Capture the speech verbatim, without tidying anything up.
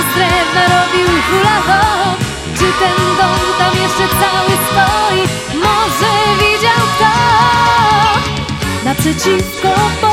z drewna robił hula hop. Czy ten dom tam jeszcze cały stoi? Może widział kto naprzeciwko